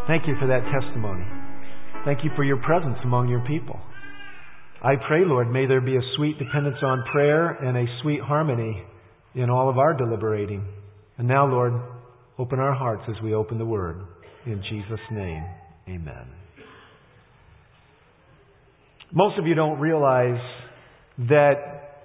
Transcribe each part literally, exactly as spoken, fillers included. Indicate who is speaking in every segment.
Speaker 1: Thank you for that testimony. Thank you for your presence among your people. I pray, Lord, may there be a sweet dependence on prayer and a sweet harmony in all of our deliberating. And now, Lord, open our hearts as we open the Word. In Jesus' name, amen. Most of you don't realize that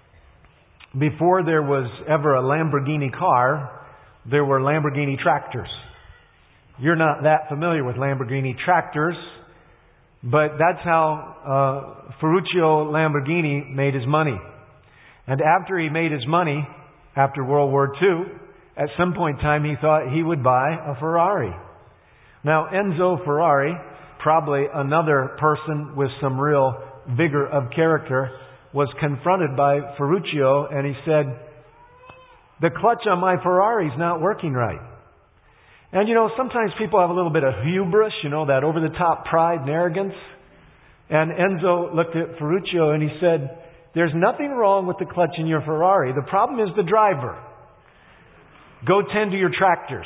Speaker 1: before there was ever a Lamborghini car, there were Lamborghini tractors. You're not that familiar with Lamborghini tractors, but that's how uh, Ferruccio Lamborghini made his money. And after he made his money, after World War Two, at some point in time he thought he would buy a Ferrari. Now Enzo Ferrari, probably another person with some real vigor of character, was confronted by Ferruccio and he said, "The clutch on my Ferrari is not working right." And you know, sometimes people have a little bit of hubris, you know, that over-the-top pride and arrogance. And Enzo looked at Ferruccio and he said, "There's nothing wrong with the clutch in your Ferrari. The problem is the driver. Go tend to your tractors."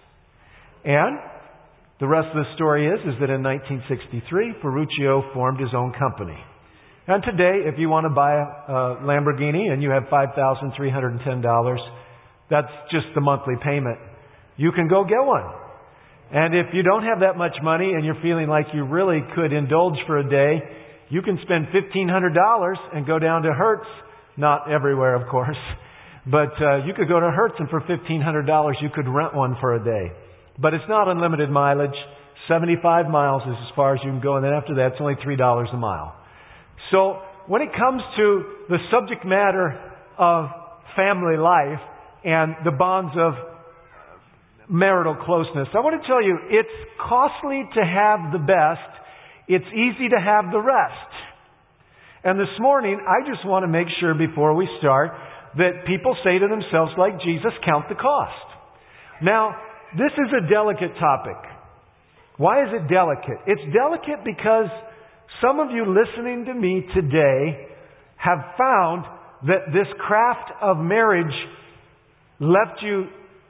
Speaker 1: And the rest of the story is, is that in nineteen sixty-three, Ferruccio formed his own company. And today, if you want to buy a Lamborghini and you have five thousand three hundred ten dollars, that's just the monthly payment. You can go get one. And if you don't have that much money and you're feeling like you really could indulge for a day, you can spend fifteen hundred dollars and go down to Hertz. Not everywhere, of course. But uh, you could go to Hertz and for fifteen hundred dollars you could rent one for a day. But it's not unlimited mileage. seventy-five miles is as far as you can go. And then after that, it's only three dollars a mile. So when it comes to the subject matter of family life and the bonds of marital closeness, I want to tell you, it's costly to have the best. It's easy to have the rest. And this morning, I just want to make sure before we start that people say to themselves, like Jesus, count the cost. Now, this is a delicate topic. Why is it delicate? It's delicate because some of you listening to me today have found that this craft of marriage left you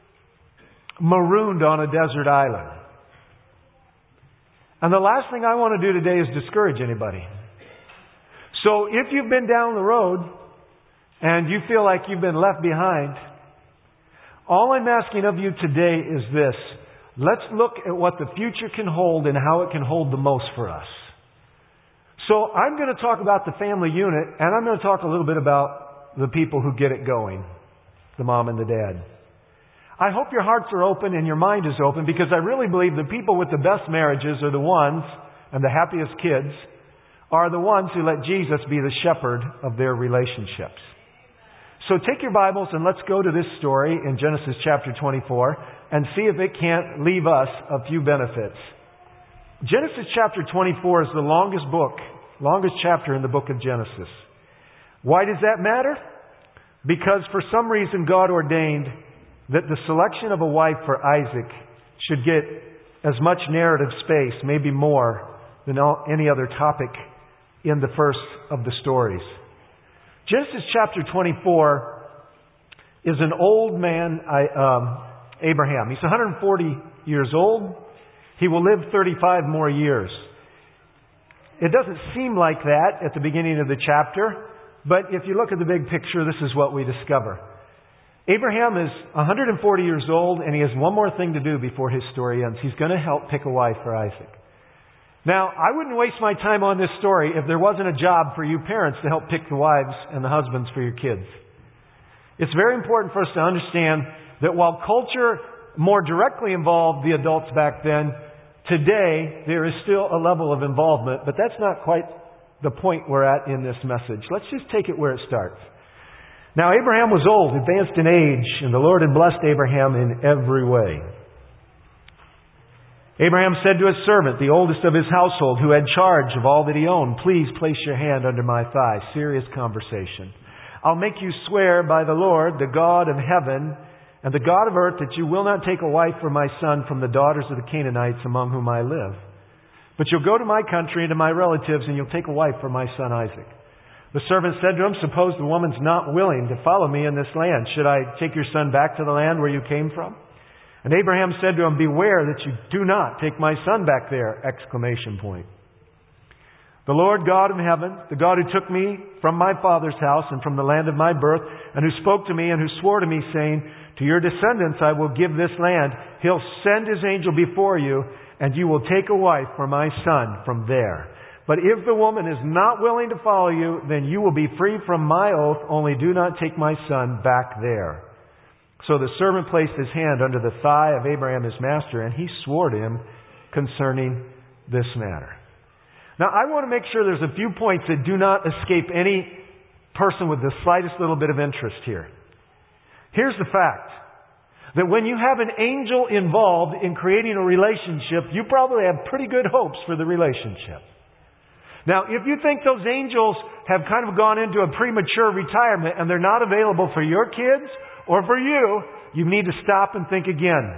Speaker 1: marooned on a desert island. And the last thing I want to do today is discourage anybody. So if you've been down the road and you feel like you've been left behind, all I'm asking of you today is this. Let's look at what the future can hold and how it can hold the most for us. So I'm going to talk about the family unit, and I'm going to talk a little bit about the people who get it going, the mom and the dad. I hope your hearts are open and your mind is open, because I really believe the people with the best marriages are the ones, and the happiest kids, are the ones who let Jesus be the shepherd of their relationships. So take your Bibles and let's go to this story in Genesis chapter twenty-four and see if it can't leave us a few benefits. Genesis chapter twenty-four is the longest book, longest chapter in the book of Genesis. Why does that matter? Because for some reason God ordained that the selection of a wife for Isaac should get as much narrative space, maybe more, than any other topic in the first of the stories. Genesis chapter twenty-four is an old man, um, Abraham. He's one hundred forty years old. He will live thirty-five more years. It doesn't seem like that at the beginning of the chapter, but if you look at the big picture, this is what we discover. Abraham is one hundred forty years old, and he has one more thing to do before his story ends. He's going to help pick a wife for Isaac. Now, I wouldn't waste my time on this story if there wasn't a job for you parents to help pick the wives and the husbands for your kids. It's very important for us to understand that while culture more directly involved the adults back then, today there is still a level of involvement, but that's not quite the point we're at in this message. Let's just take it where it starts. Now, Abraham was old, advanced in age, and the Lord had blessed Abraham in every way. Abraham said to his servant, the oldest of his household, who had charge of all that he owned, "Please place your hand under my thigh." Serious conversation. "I'll make you swear by the Lord, the God of heaven, and the God of earth, that you will not take a wife for my son from the daughters of the Canaanites among whom I live. But you'll go to my country and to my relatives, and you'll take a wife for my son Isaac." The servant said to him, "Suppose the woman's not willing to follow me in this land. Should I take your son back to the land where you came from?" And Abraham said to him, beware that you do not take my son back there! Exclamation point. The Lord God of heaven, the God who took me from my father's house and from the land of my birth, and who spoke to me and who swore to me, saying, to your descendants I will give this land. He'll send His angel before you, and you will take a wife for my son from there. But if the woman is not willing to follow you, then you will be free from my oath, only do not take my son back there. So the servant placed his hand under the thigh of Abraham his master, and he swore to him concerning this matter. Now I want to make sure there's a few points that do not escape any person with the slightest little bit of interest here. Here's the fact, that when you have an angel involved in creating a relationship, you probably have pretty good hopes for the relationship. Now, if you think those angels have kind of gone into a premature retirement and they're not available for your kids or for you, you need to stop and think again.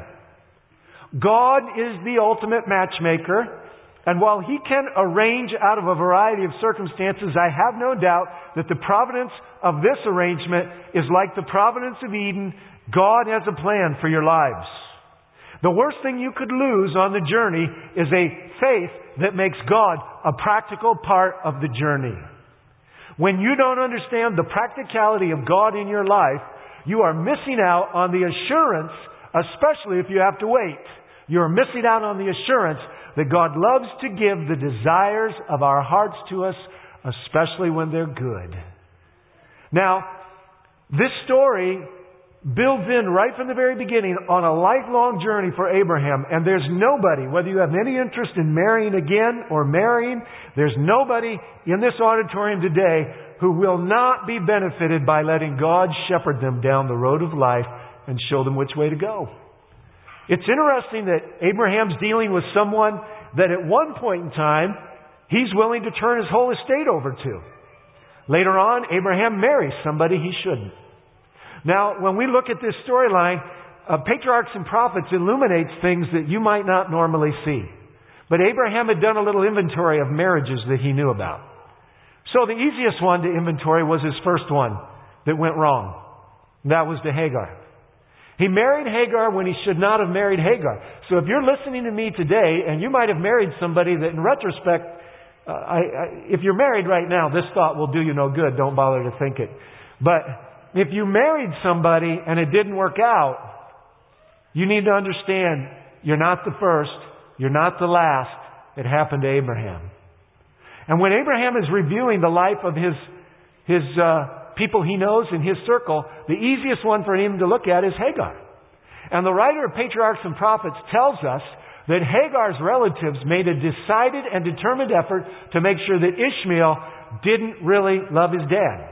Speaker 1: God is the ultimate matchmaker, and while He can arrange out of a variety of circumstances, I have no doubt that the providence of this arrangement is like the providence of Eden. God has a plan for your lives. The worst thing you could lose on the journey is a faith that makes God a practical part of the journey. When you don't understand the practicality of God in your life, you are missing out on the assurance, especially if you have to wait. You're missing out on the assurance that God loves to give the desires of our hearts to us, especially when they're good. Now, this story builds in right from the very beginning on a lifelong journey for Abraham. And there's nobody, whether you have any interest in marrying again or marrying, there's nobody in this auditorium today who will not be benefited by letting God shepherd them down the road of life and show them which way to go. It's interesting that Abraham's dealing with someone that at one point in time he's willing to turn his whole estate over to. Later on, Abraham marries somebody he shouldn't. Now, when we look at this storyline, uh, Patriarchs and Prophets illuminates things that you might not normally see. But Abraham had done a little inventory of marriages that he knew about. So the easiest one to inventory was his first one that went wrong. That was to Hagar. He married Hagar when he should not have married Hagar. So if you're listening to me today, and you might have married somebody that in retrospect, uh, I, I, if you're married right now, this thought will do you no good. Don't bother to think it. But if you married somebody and it didn't work out, you need to understand you're not the first, you're not the last. It happened to Abraham. And when Abraham is reviewing the life of his, his uh, people he knows in his circle, the easiest one for him to look at is Hagar. And the writer of Patriarchs and Prophets tells us that Hagar's relatives made a decided and determined effort to make sure that Ishmael didn't really love his dad.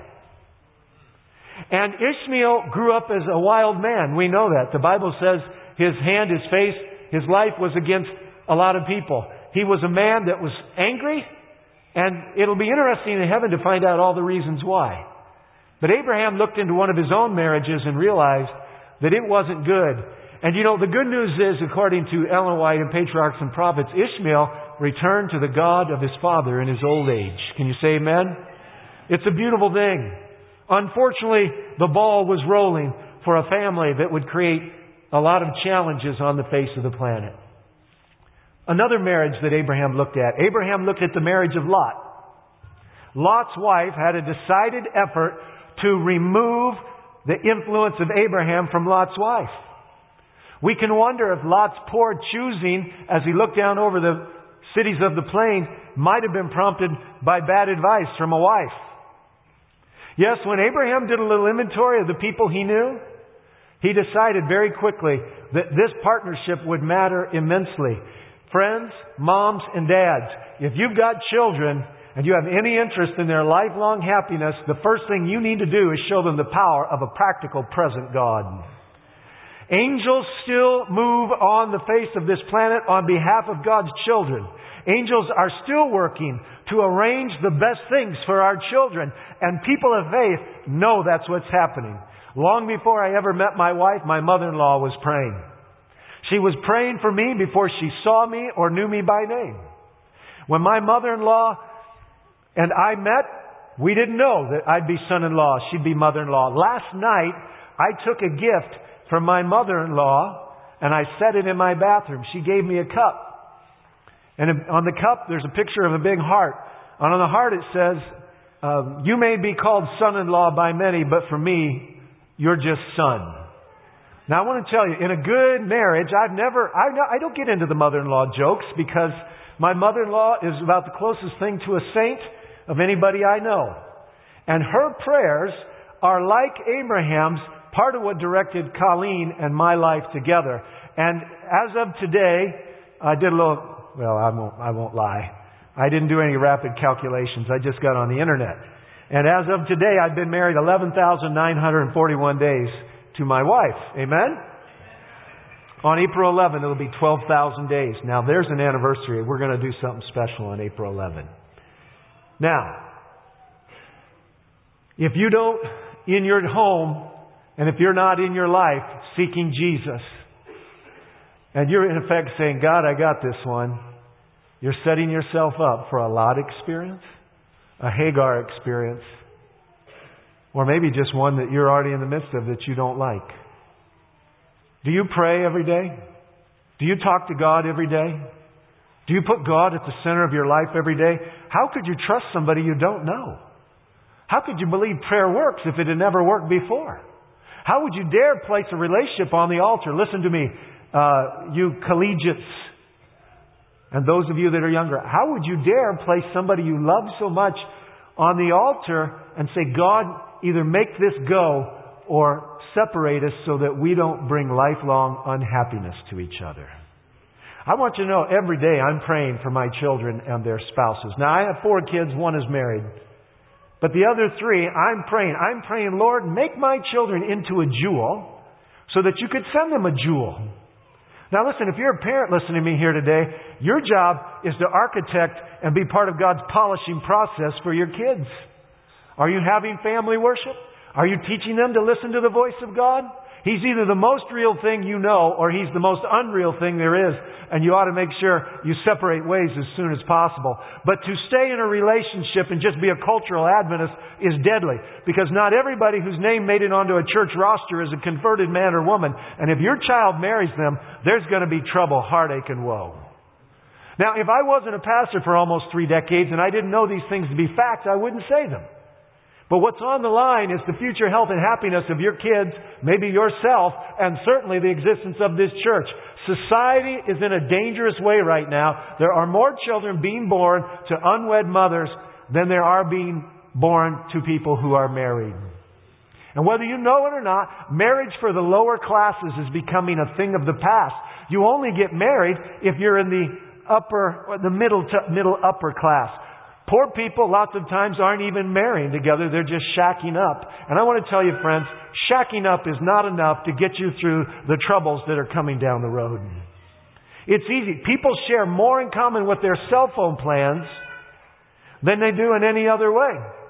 Speaker 1: And Ishmael grew up as a wild man. We know that. The Bible says his hand, his face, his life was against a lot of people. He was a man that was angry, and it'll be interesting in heaven to find out all the reasons why. But Abraham looked into one of his own marriages and realized that it wasn't good. And you know, the good news is, according to Ellen White and Patriarchs and Prophets, Ishmael returned to the God of his father in his old age. Can you say amen? It's a beautiful thing. Unfortunately, the ball was rolling for a family that would create a lot of challenges on the face of the planet. Another marriage that Abraham looked at. Abraham looked at the marriage of Lot. Lot's wife had a decided effort to remove the influence of Abraham from Lot's wife. We can wonder if Lot's poor choosing as he looked down over the cities of the plain might have been prompted by bad advice from a wife. Yes, when Abraham did a little inventory of the people he knew, he decided very quickly that this partnership would matter immensely. Friends, moms, and dads, if you've got children and you have any interest in their lifelong happiness, the first thing you need to do is show them the power of a practical, present God. Angels still move on the face of this planet on behalf of God's children. Angels are still working to arrange the best things for our children. And people of faith know that's what's happening. Long before I ever met my wife, my mother-in-law was praying. She was praying for me before she saw me or knew me by name. When my mother-in-law and I met, we didn't know that I'd be son-in-law, she'd be mother-in-law. Last night, I took a gift from my mother-in-law and I set it in my bathroom. She gave me a cup. And on the cup, there's a picture of a big heart. And on the heart it says, um, you may be called son-in-law by many, but for me, you're just son. Now I want to tell you, in a good marriage, I've never, I, I don't get into the mother-in-law jokes because my mother-in-law is about the closest thing to a saint of anybody I know. And her prayers are like Abraham's, part of what directed Colleen and my life together. And as of today, I did a little, well, I won't, I won't lie. I didn't do any rapid calculations. I just got on the internet. And as of today, I've been married eleven thousand nine hundred forty-one days to my wife. Amen? On April eleventh, it'll be twelve thousand days. Now, there's an anniversary. We're going to do something special on April eleventh. Now, if you don't, in your home, and if you're not in your life seeking Jesus, and you're in effect saying, God, I got this one, you're setting yourself up for a Lot experience, a Hagar experience, or maybe just one that you're already in the midst of that you don't like. Do you pray every day? Do you talk to God every day? Do you put God at the center of your life every day? How could you trust somebody you don't know? How could you believe prayer works if it had never worked before? How would you dare place a relationship on the altar? Listen to me, uh, you collegiates, and those of you that are younger. How would you dare place somebody you love so much on the altar and say, God, either make this go or separate us so that we don't bring lifelong unhappiness to each other? I want you to know every day I'm praying for my children and their spouses. Now, I have four kids. One is married. But the other three, I'm praying. I'm praying, Lord, make my children into a jewel so that you could send them a jewel. Now listen, if you're a parent listening to me here today, your job is to architect and be part of God's polishing process for your kids. Are you having family worship? Are you teaching them to listen to the voice of God? He's either the most real thing you know or He's the most unreal thing there is. And you ought to make sure you separate ways as soon as possible. But to stay in a relationship and just be a cultural Adventist is deadly. Because not everybody whose name made it onto a church roster is a converted man or woman. And if your child marries them, there's going to be trouble, heartache, and woe. Now, if I wasn't a pastor for almost three decades and I didn't know these things to be facts, I wouldn't say them. But what's on the line is the future health and happiness of your kids, maybe yourself, and certainly the existence of this church. Society is in a dangerous way right now. There are more children being born to unwed mothers than there are being born to people who are married. And whether you know it or not, marriage for the lower classes is becoming a thing of the past. You only get married if you're in the upper, or the middle to middle upper class. Poor people, lots of times, aren't even marrying together. They're just shacking up. And I want to tell you, friends, shacking up is not enough to get you through the troubles that are coming down the road. It's easy. People share more in common with their cell phone plans than they do in any other way.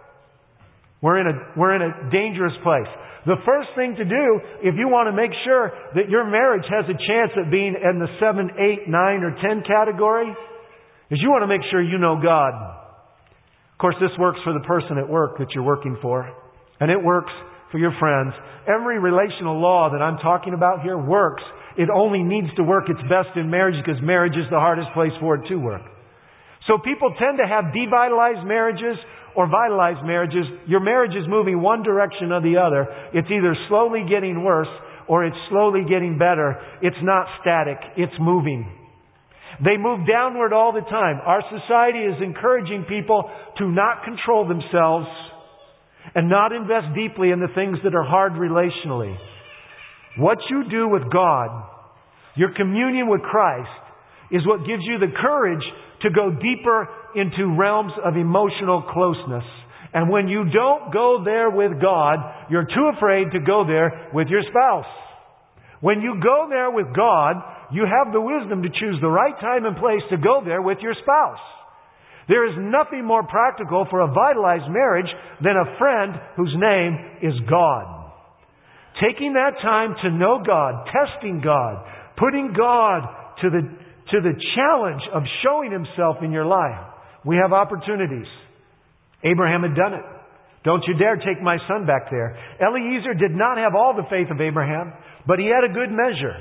Speaker 1: We're in a, we're in a dangerous place. The first thing to do, if you want to make sure that your marriage has a chance at being in the seven, eight, nine, or ten category, is you want to make sure you know God. Of course, this works for the person at work that you're working for. And it works for your friends. Every relational law that I'm talking about here works. It only needs to work its best in marriage because marriage is the hardest place for it to work. So people tend to have devitalized marriages or vitalized marriages. Your marriage is moving one direction or the other. It's either slowly getting worse or it's slowly getting better. It's not static. It's moving. They move downward all the time. Our society is encouraging people to not control themselves and not invest deeply in the things that are hard relationally. What you do with God, your communion with Christ, is what gives you the courage to go deeper into realms of emotional closeness. And when you don't go there with God, you're too afraid to go there with your spouse. When you go there with God, you have the wisdom to choose the right time and place to go there with your spouse. There is nothing more practical for a vitalized marriage than a friend whose name is God. Taking that time to know God, testing God, putting God to the, to the challenge of showing Himself in your life. We have opportunities. Abraham had done it. Don't you dare take my son back there. Eliezer did not have all the faith of Abraham, but he had a good measure.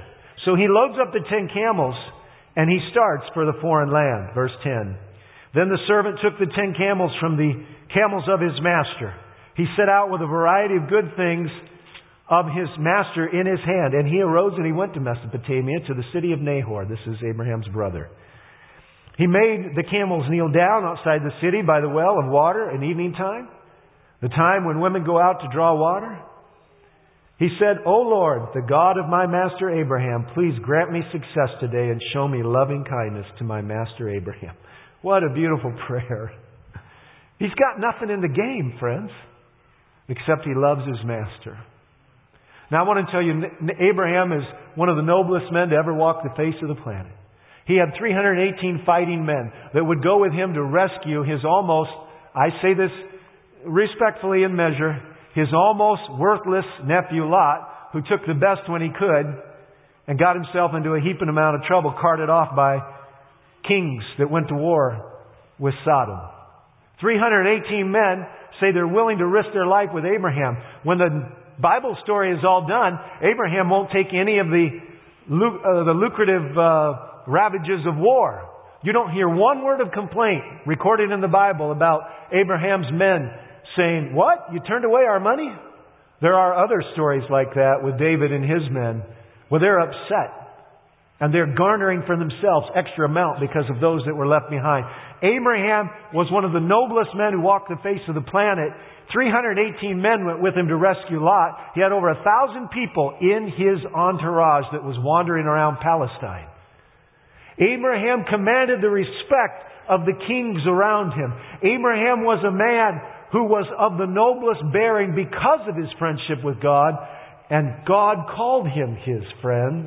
Speaker 1: So he loads up the ten camels and he starts for the foreign land. Verse ten. Then the servant took the ten camels from the camels of his master. He set out with a variety of good things of his master in his hand. And he arose and he went to Mesopotamia, to the city of Nahor. This is Abraham's brother. He made the camels kneel down outside the city by the well of water in evening time, the time when women go out to draw water. He said, O Lord, the God of my master Abraham, please grant me success today and show me loving kindness to my master Abraham. What a beautiful prayer. He's got nothing in the game, friends, except he loves his master. Now I want to tell you, Abraham is one of the noblest men to ever walk the face of the planet. He had three hundred eighteen fighting men that would go with him to rescue his almost, I say this respectfully in measure, his almost worthless nephew Lot, who took the best when he could and got himself into a heaping amount of trouble, carted off by kings that went to war with Sodom. three hundred eighteen men say they're willing to risk their life with Abraham. When the Bible story is all done, Abraham won't take any of the, uh, the lucrative uh, ravages of war. You don't hear one word of complaint recorded in the Bible about Abraham's men saying, what? You turned away our money? There are other stories like that with David and his men where they're upset and they're garnering for themselves extra amount because of those that were left behind. Abraham was one of the noblest men who walked the face of the planet. three hundred eighteen men went with him to rescue Lot. He had over a thousand people in his entourage that was wandering around Palestine. Abraham commanded the respect of the kings around him. Abraham was a man who was of the noblest bearing because of his friendship with God, and God called him his friends.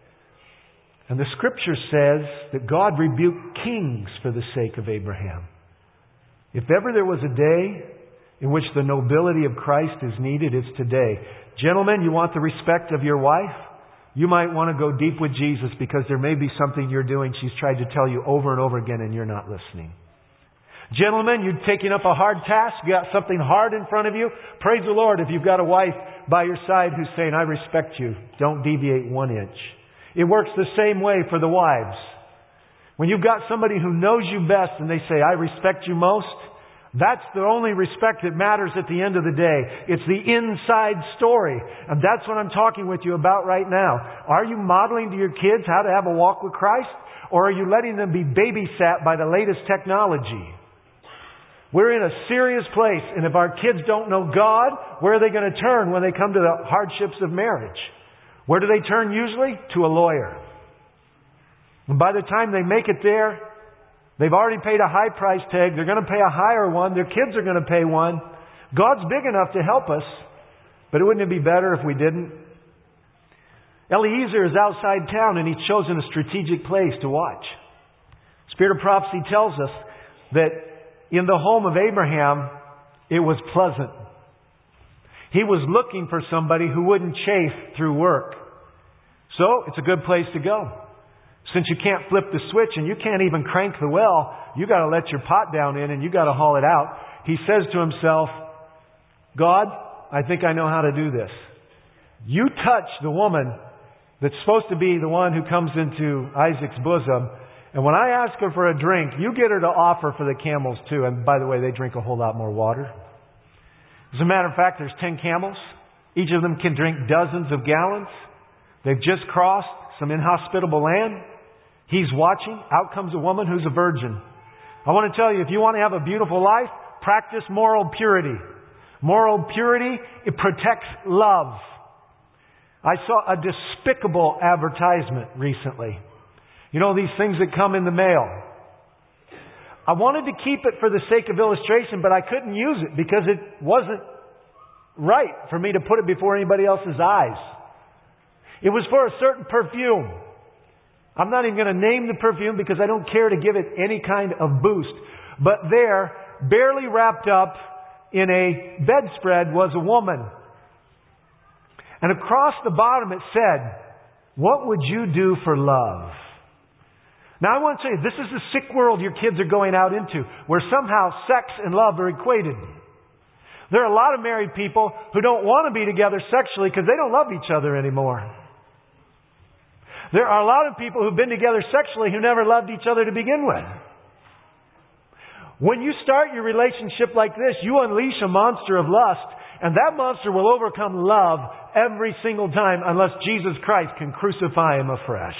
Speaker 1: And the Scripture says that God rebuked kings for the sake of Abraham. If ever there was a day in which the nobility of Christ is needed, it's today. Gentlemen, you want the respect of your wife? You might want to go deep with Jesus because there may be something you're doing she's tried to tell you over and over again and you're not listening. Gentlemen, you're taking up a hard task. You got something hard in front of you. Praise the Lord if you've got a wife by your side who's saying, I respect you. Don't deviate one inch. It works the same way for the wives. When you've got somebody who knows you best and they say, I respect you most, that's the only respect that matters at the end of the day. It's the inside story. And that's what I'm talking with you about right now. Are you modeling to your kids how to have a walk with Christ? Or are you letting them be babysat by the latest technology? We're in a serious place. And if our kids don't know God, where are they going to turn when they come to the hardships of marriage? Where do they turn usually? To a lawyer. And by the time they make it there, they've already paid a high price tag. They're going to pay a higher one. Their kids are going to pay one. God's big enough to help us. But wouldn't it be better if we didn't? Eliezer is outside town and he's chosen a strategic place to watch. Spirit of prophecy tells us that in the home of Abraham, it was pleasant. He was looking for somebody who wouldn't chafe through work. So it's a good place to go. Since you can't flip the switch and you can't even crank the well, you got to let your pot down in and you got to haul it out. He says to himself, God, I think I know how to do this. You touch the woman that's supposed to be the one who comes into Isaac's bosom. And when I ask her for a drink, you get her to offer for the camels too. And by the way, they drink a whole lot more water. As a matter of fact, there's ten camels. Each of them can drink dozens of gallons. They've just crossed some inhospitable land. He's watching. Out comes a woman who's a virgin. I want to tell you, if you want to have a beautiful life, practice moral purity. Moral purity, it protects love. I saw a despicable advertisement recently. You know, these things that come in the mail. I wanted to keep it for the sake of illustration, but I couldn't use it because it wasn't right for me to put it before anybody else's eyes. It was for a certain perfume. I'm not even going to name the perfume because I don't care to give it any kind of boost. But there, barely wrapped up in a bedspread, was a woman. And across the bottom it said, what would you do for love? Now I want to tell you, this is the sick world your kids are going out into, where somehow sex and love are equated. There are a lot of married people who don't want to be together sexually because they don't love each other anymore. There are a lot of people who've been together sexually who never loved each other to begin with. When you start your relationship like this, you unleash a monster of lust, and that monster will overcome love every single time unless Jesus Christ can crucify him afresh.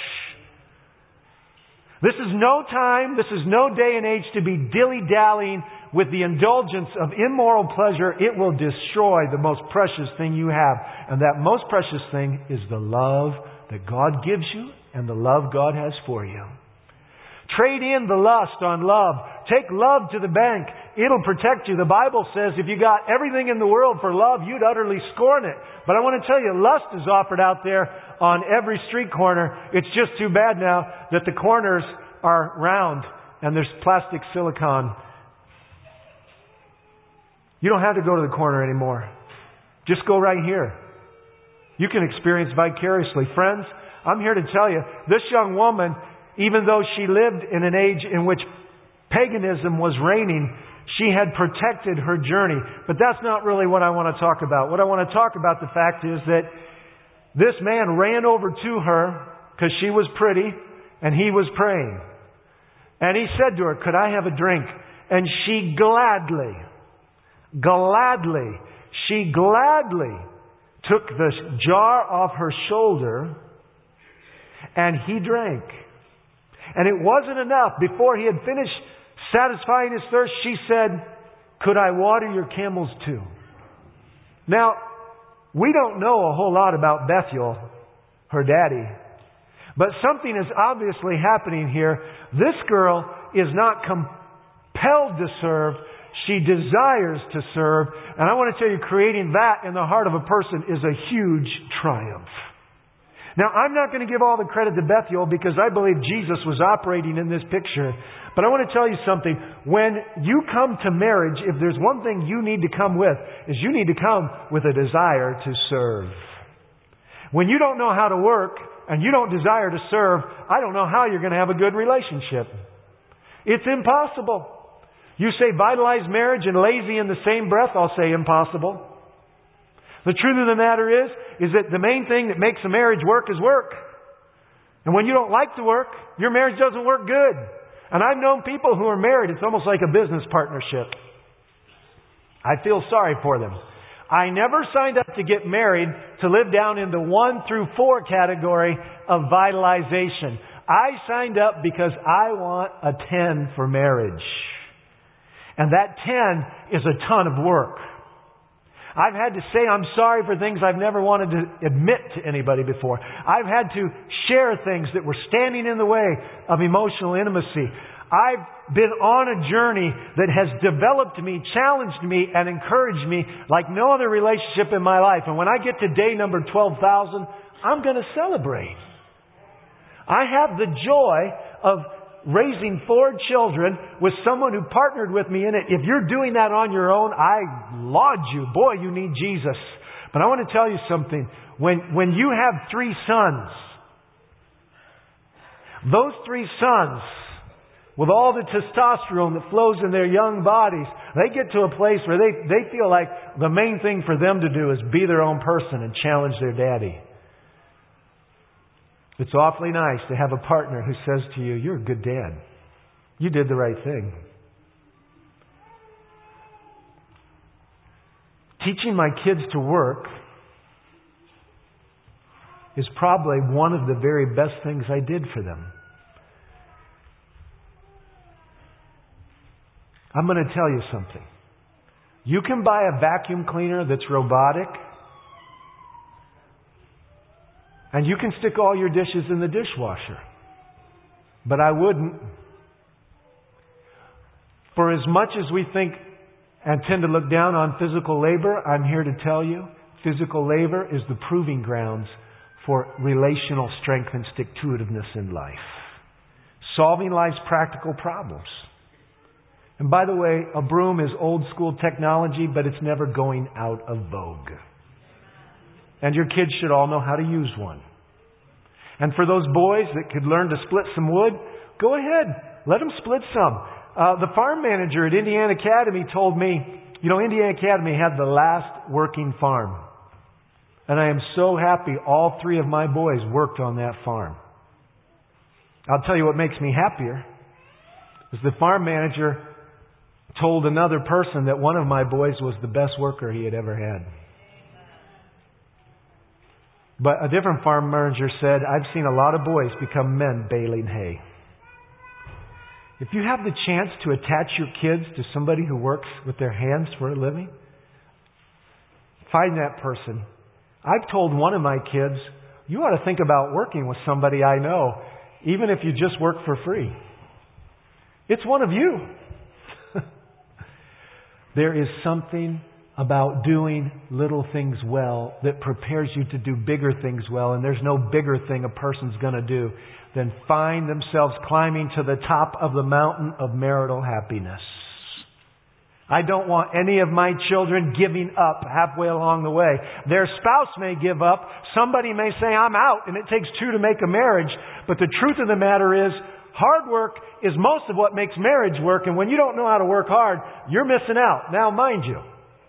Speaker 1: This is no time, this is no day and age to be dilly-dallying with the indulgence of immoral pleasure. It will destroy the most precious thing you have. And that most precious thing is the love that God gives you and the love God has for you. Trade in the lust on love. Take love to the bank. It'll protect you. The Bible says if you got everything in the world for love, you'd utterly scorn it. But I want to tell you, lust is offered out there on every street corner. It's just too bad now that the corners are round and there's plastic silicone. You don't have to go to the corner anymore. Just go right here. You can experience vicariously. Friends, I'm here to tell you, this young woman, even though she lived in an age in which paganism was reigning, she had protected her journey. But that's not really what I want to talk about. What I want to talk about, the fact is that this man ran over to her because she was pretty and he was praying. And he said to her, "Could I have a drink?" And she gladly, gladly, she gladly took the jar off her shoulder and he drank. And it wasn't enough. Before he had finished satisfying his thirst, she said, "Could I water your camels too?" Now, we don't know a whole lot about Bethuel, her daddy. But something is obviously happening here. This girl is not compelled to serve. She desires to serve. And I want to tell you, creating that in the heart of a person is a huge triumph. Now, I'm not going to give all the credit to Bethuel because I believe Jesus was operating in this picture. But I want to tell you something. When you come to marriage, if there's one thing you need to come with, is you need to come with a desire to serve. When you don't know how to work and you don't desire to serve, I don't know how you're going to have a good relationship. It's impossible. You say vitalize marriage and lazy in the same breath, I'll say impossible. The truth of the matter is, is that the main thing that makes a marriage work is work. And when you don't like to work, your marriage doesn't work good. And I've known people who are married, it's almost like a business partnership. I feel sorry for them. I never signed up to get married to live down in the one through four category of vitalization. I signed up because I want a ten for marriage. And that ten is a ton of work. I've had to say I'm sorry for things I've never wanted to admit to anybody before. I've had to share things that were standing in the way of emotional intimacy. I've been on a journey that has developed me, challenged me, and encouraged me like no other relationship in my life. And when I get to day number twelve thousand, I'm going to celebrate. I have the joy of raising four children with someone who partnered with me in it. If you're doing that on your own, I laud you. Boy, you need Jesus. But I want to tell you something. When, when you have three sons, those three sons, with all the testosterone that flows in their young bodies, they get to a place where they, they feel like the main thing for them to do is be their own person and challenge their daddy. It's awfully nice to have a partner who says to you, "You're a good dad. You did the right thing." Teaching my kids to work is probably one of the very best things I did for them. I'm going to tell you something. You can buy a vacuum cleaner that's robotic, and you can stick all your dishes in the dishwasher. But I wouldn't. For as much as we think and tend to look down on physical labor, I'm here to tell you, physical labor is the proving grounds for relational strength and stick-to-itiveness in life. Solving life's practical problems. And by the way, a broom is old school technology, but it's never going out of vogue. And your kids should all know how to use one. And for those boys that could learn to split some wood, go ahead. Let them split some. Uh, the farm manager at Indiana Academy told me, you know, Indiana Academy had the last working farm. And I am so happy all three of my boys worked on that farm. I'll tell you what makes me happier is the farm manager told another person that one of my boys was the best worker he had ever had. But a different farm manager said, I've seen a lot of boys become men baling hay. If you have the chance to attach your kids to somebody who works with their hands for a living, find that person. I've told one of my kids, you ought to think about working with somebody I know, even if you just work for free. It's one of you. There is something about doing little things well that prepares you to do bigger things well. And there's no bigger thing a person's going to do than find themselves climbing to the top of the mountain of marital happiness. I don't want any of my children giving up halfway along the way. Their spouse may give up. Somebody may say, I'm out, and it takes two to make a marriage. But the truth of the matter is, hard work is most of what makes marriage work. And when you don't know how to work hard, you're missing out. Now, mind you,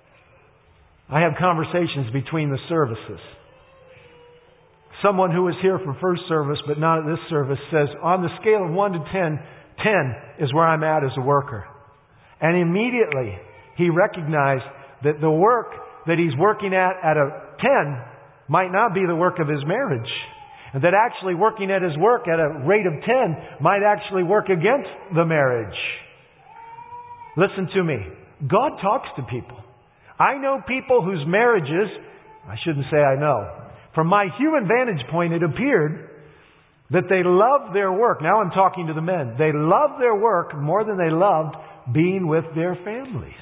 Speaker 1: I have conversations between the services. Someone who was here for first service but not at this service says, on the scale of one to ten, ten is where I'm at as a worker. And immediately he recognized that the work that he's working at at a ten might not be the work of his marriage. And that actually working at his work at a rate of ten might actually work against the marriage. Listen to me. God talks to people. I know people whose marriages, I shouldn't say I know, from my human vantage point it appeared that they loved their work. Now I'm talking to the men. They loved their work more than they loved being with their families.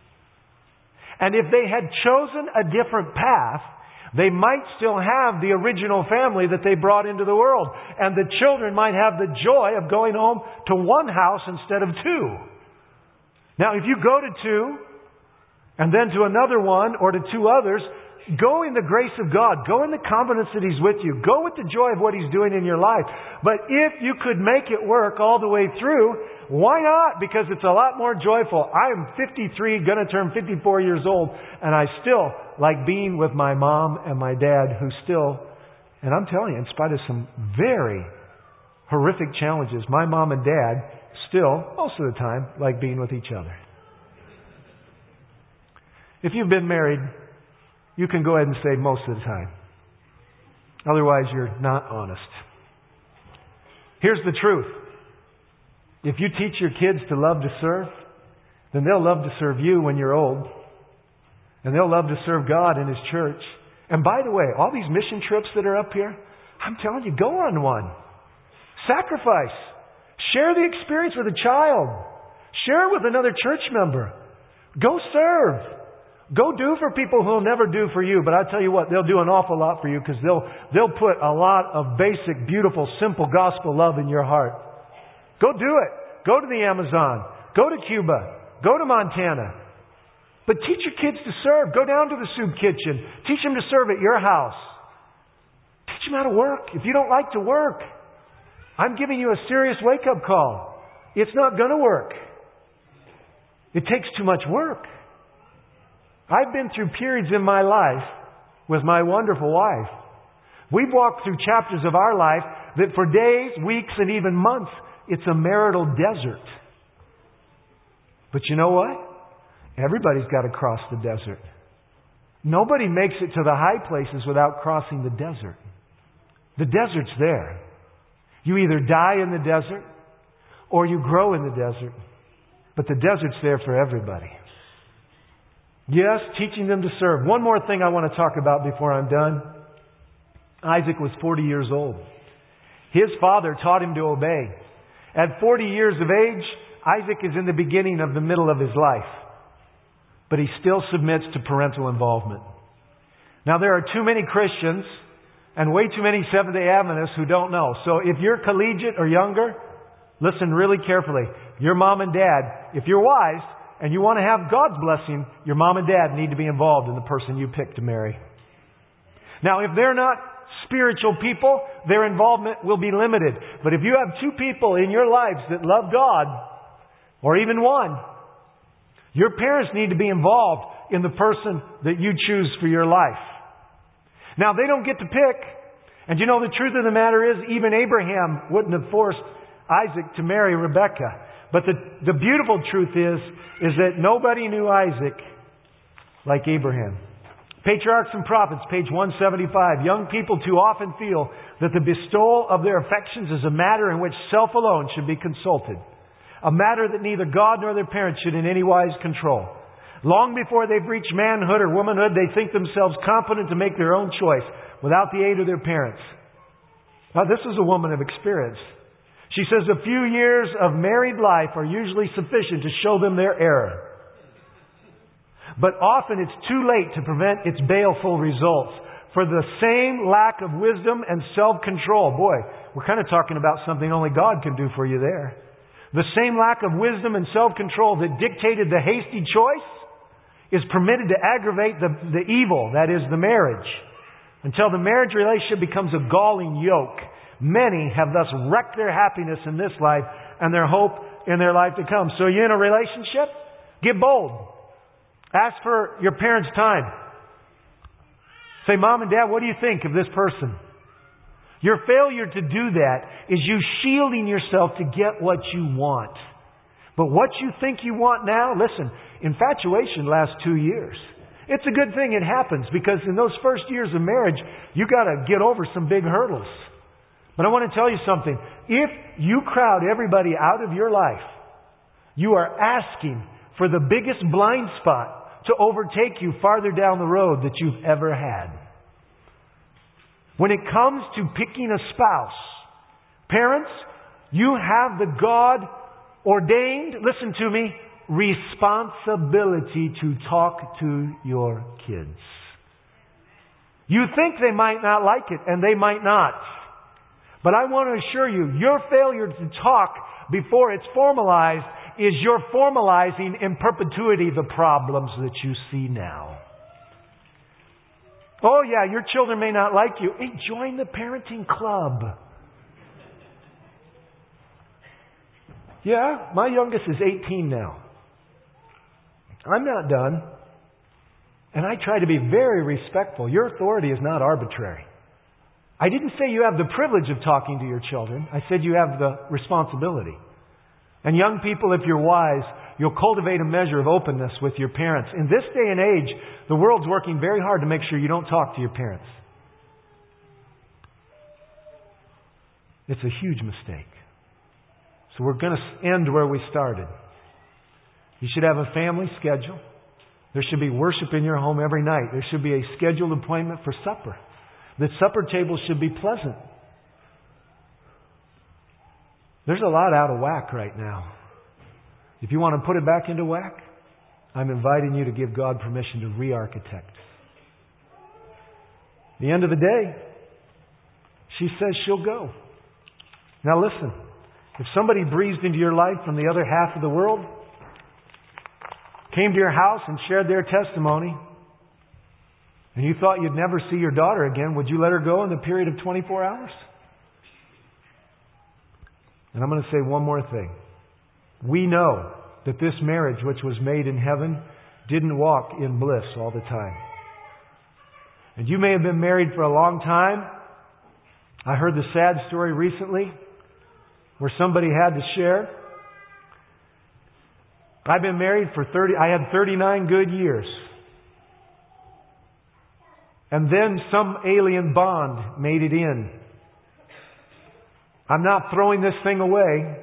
Speaker 1: And if they had chosen a different path, they might still have the original family that they brought into the world. And the children might have the joy of going home to one house instead of two. Now if you go to two, and then to another one or to two others, go in the grace of God. Go in the confidence that He's with you. Go with the joy of what He's doing in your life. But if you could make it work all the way through, why not? Because it's a lot more joyful. I am fifty-three, going to turn fifty-four years old, and I still like being with my mom and my dad who still, and I'm telling you, in spite of some very horrific challenges, my mom and dad still, most of the time, like being with each other. If you've been married, you can go ahead and say most of the time. Otherwise, you're not honest. Here's the truth. If you teach your kids to love to serve, then they'll love to serve you when you're old. And they'll love to serve God in His church. And by the way, all these mission trips that are up here, I'm telling you, go on one. Sacrifice. Share the experience with a child. Share it with another church member. Go serve. Go do for people who will never do for you. But I tell you what, they'll do an awful lot for you because they'll, they'll put a lot of basic, beautiful, simple gospel love in your heart. Go do it. Go to the Amazon. Go to Cuba. Go to Montana. But teach your kids to serve. Go down to the soup kitchen. Teach them to serve at your house. Teach them how to work. If you don't like to work, I'm giving you a serious wake-up call. It's not going to work. It takes too much work. I've been through periods in my life with my wonderful wife. We've walked through chapters of our life that for days, weeks, and even months, it's a marital desert. But you know what? Everybody's got to cross the desert. Nobody makes it to the high places without crossing the desert. The desert's there. You either die in the desert or you grow in the desert. But the desert's there for everybody. Yes, teaching them to serve. One more thing I want to talk about before I'm done. Isaac was forty years old. His father taught him to obey. At forty years of age, Isaac is in the beginning of the middle of his life. But he still submits to parental involvement. Now there are too many Christians and way too many Seventh-day Adventists who don't know. So if you're collegiate or younger, listen really carefully. Your mom and dad, if you're wise, and you want to have God's blessing, your mom and dad need to be involved in the person you pick to marry. Now, if they're not spiritual people, their involvement will be limited. But if you have two people in your lives that love God, or even one, your parents need to be involved in the person that you choose for your life. Now, they don't get to pick. And you know, the truth of the matter is, even Abraham wouldn't have forced Isaac to marry Rebekah. But the, the beautiful truth is, is that nobody knew Isaac like Abraham. Patriarchs and Prophets, page one seventy-five. Young people too often feel that the bestowal of their affections is a matter in which self alone should be consulted. A matter that neither God nor their parents should in any wise control. Long before they've reached manhood or womanhood, they think themselves competent to make their own choice without the aid of their parents. Now, this is a woman of experience. She says a few years of married life are usually sufficient to show them their error. But often it's too late to prevent its baleful results. For the same lack of wisdom and self-control. Boy, we're kind of talking about something only God can do for you there. The same lack of wisdom and self-control that dictated the hasty choice is permitted to aggravate the, the evil, that is, the marriage, until the marriage relationship becomes a galling yoke. Many have thus wrecked their happiness in this life and their hope in their life to come. So you're in a relationship? Get bold. Ask for your parents' time. Say, Mom and Dad, what do you think of this person? Your failure to do that is you shielding yourself to get what you want. But what you think you want now, listen, infatuation lasts two years. It's a good thing it happens, because in those first years of marriage, you got to get over some big hurdles. But I want to tell you something. If you crowd everybody out of your life, you are asking for the biggest blind spot to overtake you farther down the road that you've ever had. When it comes to picking a spouse, parents, you have the God-ordained, listen to me, responsibility to talk to your kids. You think they might not like it, and they might not. But I want to assure you, your failure to talk before it's formalized is you're formalizing in perpetuity the problems that you see now. Oh yeah, your children may not like you. Hey, join the parenting club. Yeah, my youngest is eighteen now. I'm not done. And I try to be very respectful. Your authority is not arbitrary. I didn't say you have the privilege of talking to your children. I said you have the responsibility. And young people, if you're wise, you'll cultivate a measure of openness with your parents. In this day and age, the world's working very hard to make sure you don't talk to your parents. It's a huge mistake. So we're going to end where we started. You should have a family schedule. There should be worship in your home every night. There should be a scheduled appointment for supper. The supper table should be pleasant. There's a lot out of whack right now. If you want to put it back into whack, I'm inviting you to give God permission to re-architect. At the end of the day, she says she'll go. Now listen, if somebody breezed into your life from the other half of the world, came to your house and shared their testimony, and you thought you'd never see your daughter again, would you let her go in the period of twenty-four hours? And I'm going to say one more thing. We know that this marriage, which was made in heaven, didn't walk in bliss all the time. And you may have been married for a long time. I heard the sad story recently where somebody had to share. I've been married for thirty, I had thirty-nine good years. And then some alien bond made it in. I'm not throwing this thing away.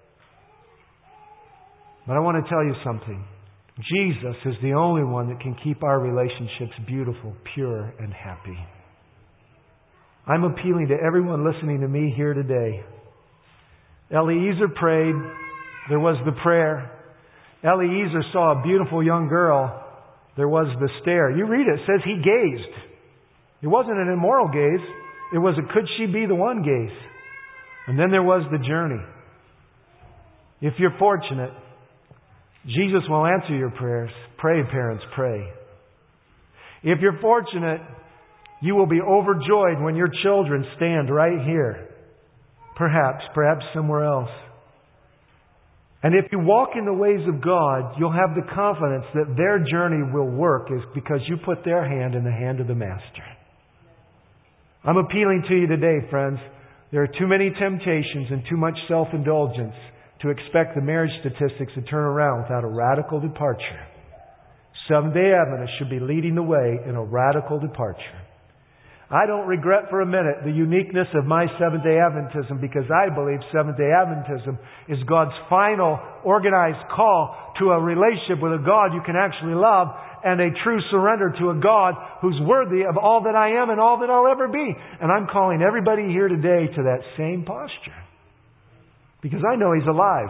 Speaker 1: But I want to tell you something. Jesus is the only one that can keep our relationships beautiful, pure, and happy. I'm appealing to everyone listening to me here today. Eliezer prayed. There was the prayer. Eliezer saw a beautiful young girl. There was the stare. You read it. It says he gazed. It wasn't an immoral gaze. It was a could she be the one gaze. And then there was the journey. If you're fortunate, Jesus will answer your prayers. Pray, parents, pray. If you're fortunate, you will be overjoyed when your children stand right here. Perhaps, perhaps somewhere else. And if you walk in the ways of God, you'll have the confidence that their journey will work is because you put their hand in the hand of the Master. I'm appealing to you today, friends. There are too many temptations and too much self-indulgence to expect the marriage statistics to turn around without a radical departure. Seventh-day Adventists should be leading the way in a radical departure. I don't regret for a minute the uniqueness of my Seventh-day Adventism, because I believe Seventh-day Adventism is God's final organized call to a relationship with a God you can actually love, and a true surrender to a God who's worthy of all that I am and all that I'll ever be. And I'm calling everybody here today to that same posture, because I know He's alive.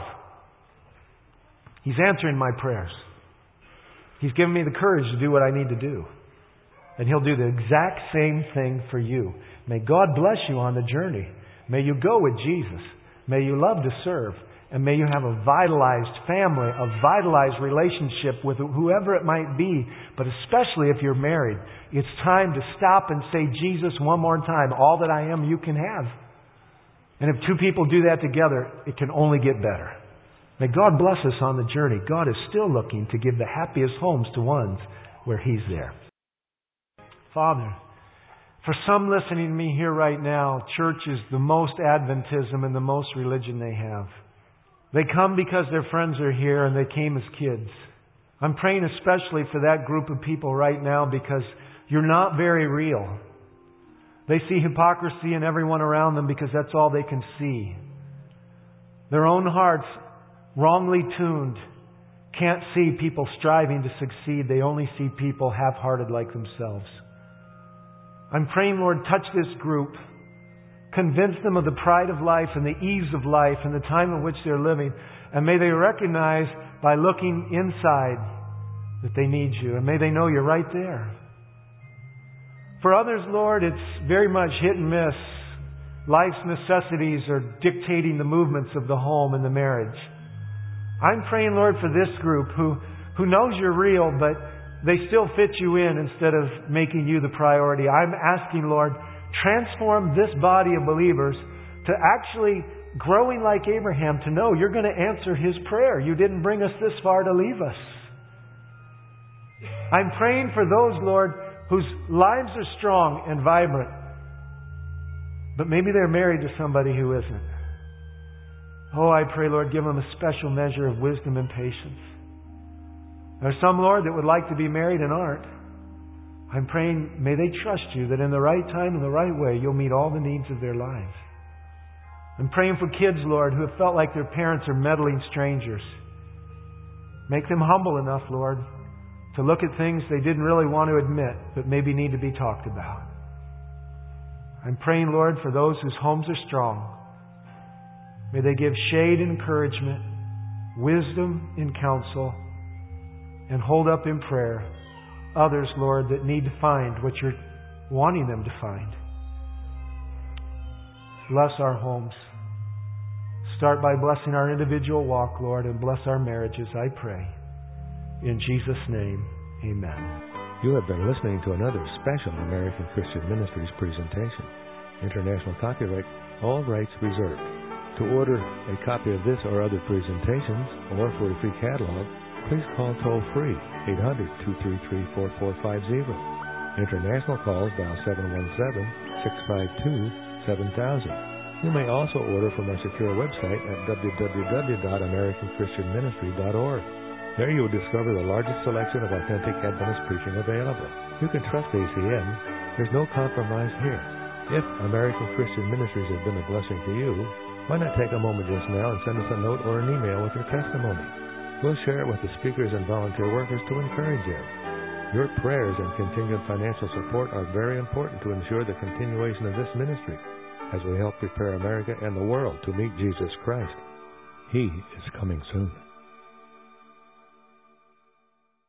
Speaker 1: He's answering my prayers. He's given me the courage to do what I need to do. And He'll do the exact same thing for you. May God bless you on the journey. May you go with Jesus. May you love to serve. And may you have a vitalized family, a vitalized relationship with whoever it might be. But especially if you're married, it's time to stop and say, Jesus, one more time, all that I am you can have. And if two people do that together, it can only get better. May God bless us on the journey. God is still looking to give the happiest homes to ones where He's there. Father, for some listening to me here right now, church is the most Adventism and the most religion they have. They come because their friends are here and they came as kids. I'm praying especially for that group of people right now, because you're not very real. They see hypocrisy in everyone around them because that's all they can see. Their own hearts, wrongly tuned, can't see people striving to succeed. They only see people half-hearted like themselves. I'm praying, Lord, touch this group. Convince them of the pride of life and the ease of life and the time in which they're living. And may they recognize by looking inside that they need You. And may they know You're right there. For others, Lord, it's very much hit and miss. Life's necessities are dictating the movements of the home and the marriage. I'm praying, Lord, for this group who, who knows You're real, but they still fit You in instead of making You the priority. I'm asking, Lord, transform this body of believers to actually growing like Abraham, to know You're going to answer his prayer. You didn't bring us this far to leave us. I'm praying for those, Lord, whose lives are strong and vibrant, but maybe they're married to somebody who isn't. Oh, I pray, Lord, give them a special measure of wisdom and patience. There are some, Lord, that would like to be married and aren't. I'm praying, may they trust You that in the right time and the right way You'll meet all the needs of their lives. I'm praying for kids, Lord, who have felt like their parents are meddling strangers. Make them humble enough, Lord, to look at things they didn't really want to admit, but maybe need to be talked about. I'm praying, Lord, for those whose homes are strong. May they give shade and encouragement, wisdom and counsel, and hold up in prayer others, Lord, that need to find what You're wanting them to find. Bless our homes. Start by blessing our individual walk, Lord, and bless our marriages, I pray. In Jesus' name, amen.
Speaker 2: You have been listening to another special American Christian Ministries presentation. International copyright, all rights reserved. To order a copy of this or other presentations, or for a free catalog, please call toll-free eight hundred, two three three, four four five zero. International calls dial seven one seven, six five two, seven thousand. You may also order from our secure website at w w w dot american christian ministry dot org. There you will discover the largest selection of authentic Adventist preaching available. You can trust A C M. There's no compromise here. If American Christian Ministries has been a blessing to you, why not take a moment just now and send us a note or an email with your testimony? We'll share it with the speakers and volunteer workers to encourage you. Your prayers and continued financial support are very important to ensure the continuation of this ministry as we help prepare America and the world to meet Jesus Christ. He is coming soon.